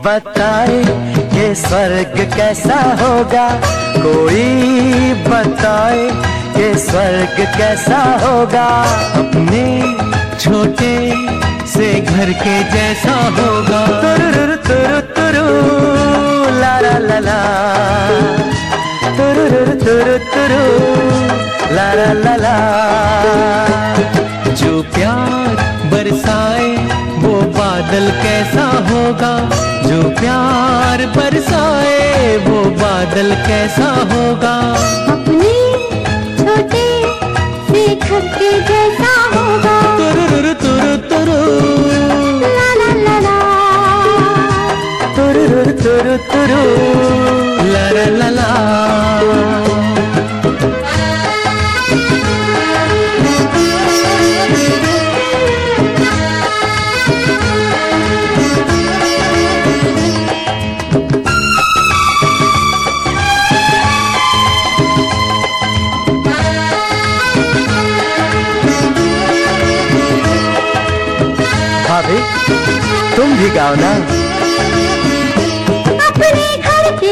बताए ये स्वर्ग कैसा होगा, कोई बताए ये स्वर्ग कैसा होगा। अपने छोटे से घर के जैसा होगा। तुरु तुरु तुरु ला ला ला ला, तुरु तुरु तुरु ला ला ला ला। जो प्यार बरसाए वो बादल कैसा होगा, जो प्यार बरसाए वो बादल कैसा होगा। अपने छोटे से घर के जैसा होगा। तुरु तुरु तुरु ला ला ला ला, तुरु तुरु तुरु ला ला ला ला। भाभी तुम भी गाओ ना। अपने घर के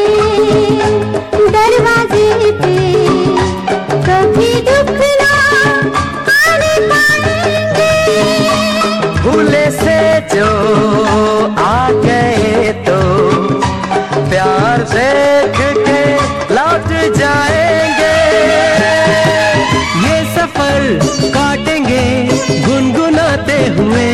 दरवाजे पे कभी दुख ना आने पाएंगे। भूले से जो आ गए तो प्यार देख के लौट जाएंगे। ये सफर काटेंगे गुनगुनाते हुए,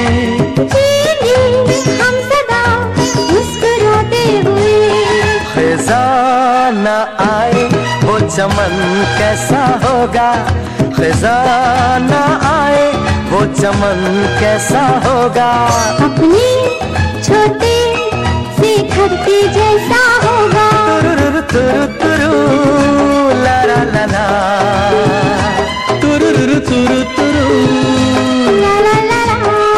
हम सदा मुस्कुराते हुए। खिज़ां न आए वो चमन कैसा होगा, खिज़ां न आए वो चमन कैसा होगा। अपने छोटे से घर के जैसा होगा। तुरु तुरु तुरु ला ला ला ला, तुरु तुरु तुरु ला ला ला ला।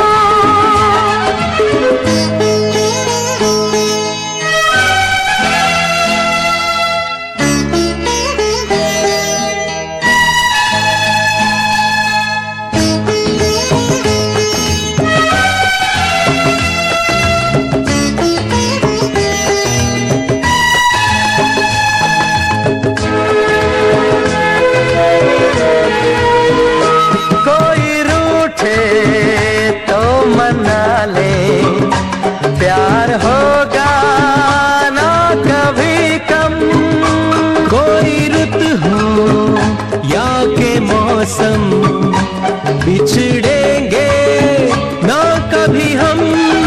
कोई रूठे तो मना ले, प्यार होगा ना कभी कम। कोई रुत हो या के मौसम, बिछड़ेंगे ना कभी हम।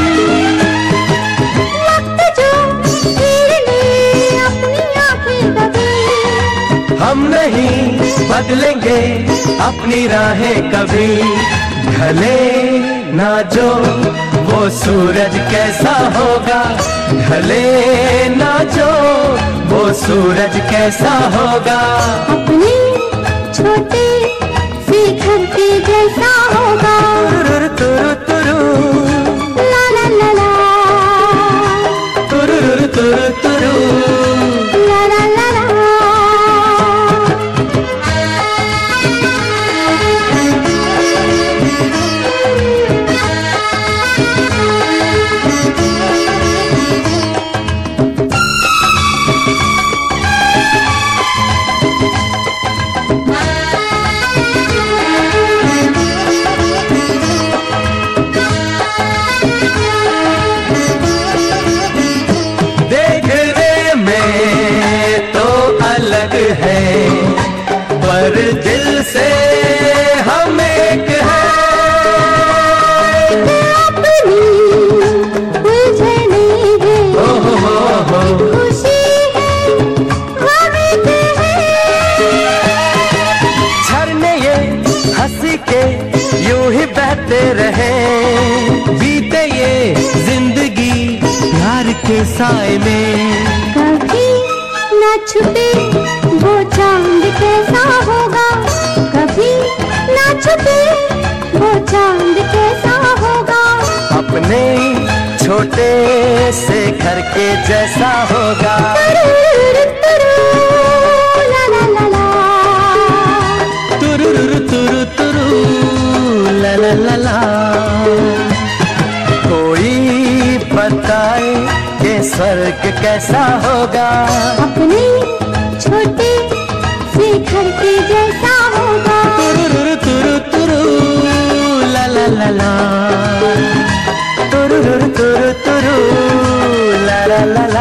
वक्त जो फिर ले अपनी आंखें दबे, हम नहीं बदलेंगे अपनी राहें कभी। ढले ना जो वो सूरज कैसा होगा, ढले ना जो वो सूरज कैसा होगा। अपने छोटे से घर के जैसा होगा। तुरु तुरु तुरु ला ला ला ला, तुरु तुरु तुरु ला ला ला ला। देखने में तो अलग है पर दिल से हम एक है। अपनी उलझने है, हो हो खुशी है गम एक है। झरने ये हंसी के यूं ही बहते रहे, बीते ये जिंदगी प्यार के साए में। कभी न छुपे वो चांद कैसा होगा, कभी न छुपे वो चांद कैसा होगा। अपने छोटे से घर के जैसा होगा। तुरु तुरु ला ला ला ला, तुरु तुरु तुरु ला ला ला ला। कोई बताए कैसा होगा, अपने छोटे से घर के जैसा होगा। तुरु तुरु तुरु ला ला ला ला, तुरु तुरु तुरु ला ला ला ला।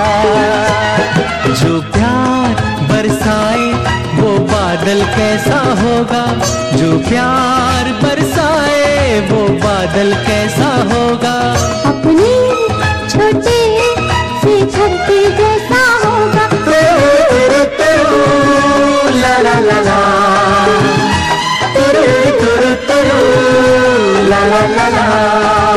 जो प्यार बरसाए वो बादल कैसा होगा, जो प्यार बरसाए वो बादल कैसा होगा, अपने छोटे से घर के जैसा होगा। तुरु तुरु ला ला ला ला, तुरु तुरु तुरु ला ला ला ला।